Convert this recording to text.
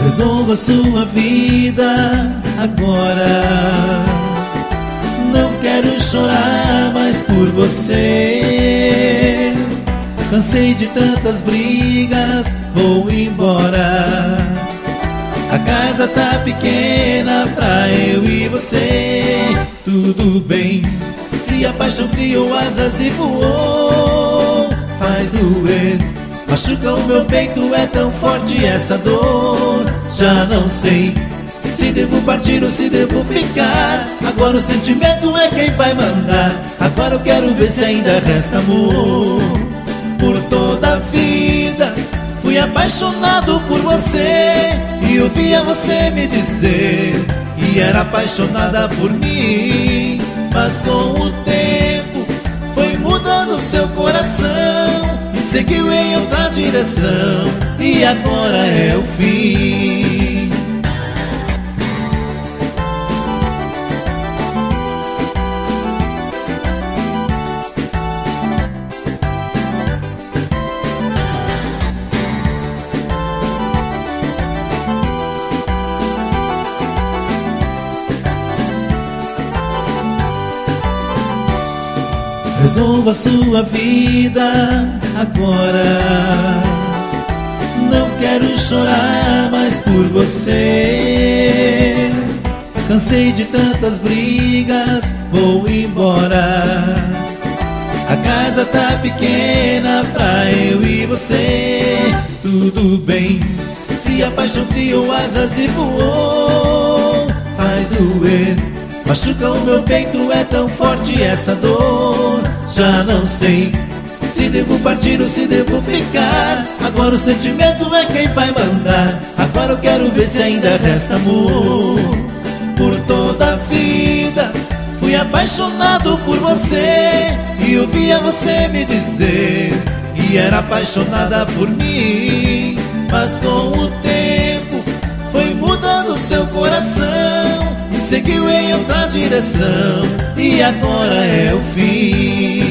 Resolva sua vida agora. Não quero chorar mais por você. Cansei de tantas brigas, vou embora. A casa tá pequena pra eu e você. Tudo bem, se a paixão criou asas e voou, faz doer. Machuca o meu peito, é tão forte essa dor. Já não sei se devo partir ou se devo ficar. Agora o sentimento é quem vai mandar. Agora eu quero ver se ainda resta amor. Por toda a vida fui apaixonado por você, e ouvia você me dizer que era apaixonada por mim. Mas com o tempo foi mudando seu coração e seguiu em outra direção, e agora é o fim. Resolva sua vida agora. Não quero chorar mais por você. Cansei de tantas brigas, vou embora. A casa tá pequena pra eu e você. Tudo bem, se a paixão criou asas e voou, faz doer. Machuca o meu peito, é tão forte essa dor. Já não sei se devo partir ou se devo ficar. Agora o sentimento é quem vai mandar. Agora eu quero ver se ainda resta amor. Por toda a vida fui apaixonado por você, e ouvia você me dizer que era apaixonada por mim. Mas com o tempo foi mudando seu coração e seguiu em outra direção, e agora é o fim.